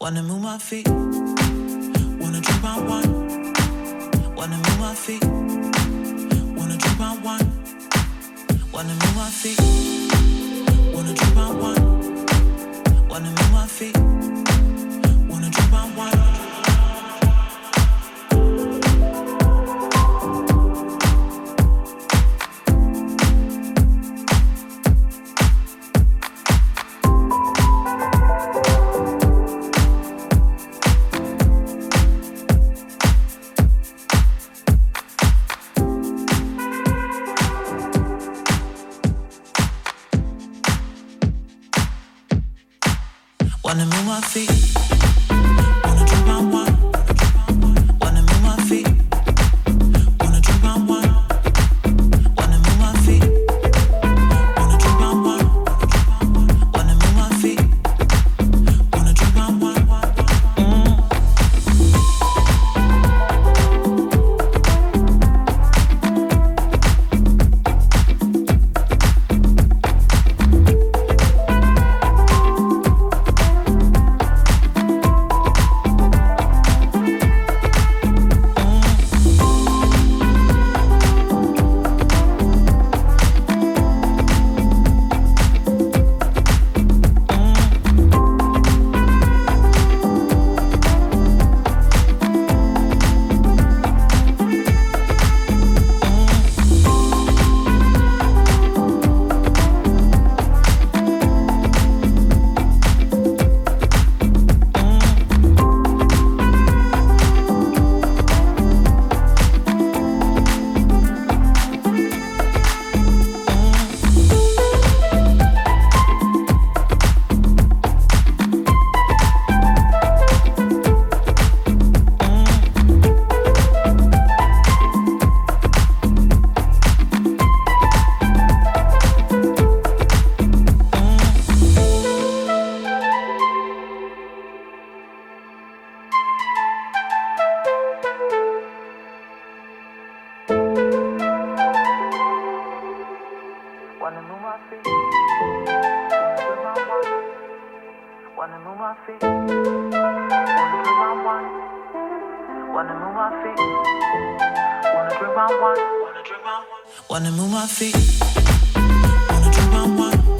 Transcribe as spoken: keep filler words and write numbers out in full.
Wanna move my feet, wanna drink my wine. Wanna move my feet, wanna drink my wine. Wanna move my feet, wanna drink my wine. Wanna move my feet, wanna drink my wine. Wanna move my feet, wanna drink my wine. Wanna move my feet, wanna drink my wine. Wanna move my feet, wanna drink my wine. Wanna move my feet, wanna drink my wine. Mm. Wanna move my feet, wanna move my feet, wanna drink my wine. Wanna move my feet, wanna drink my wine. Wanna drink my wine. Wanna move my feet, wanna drink my wine.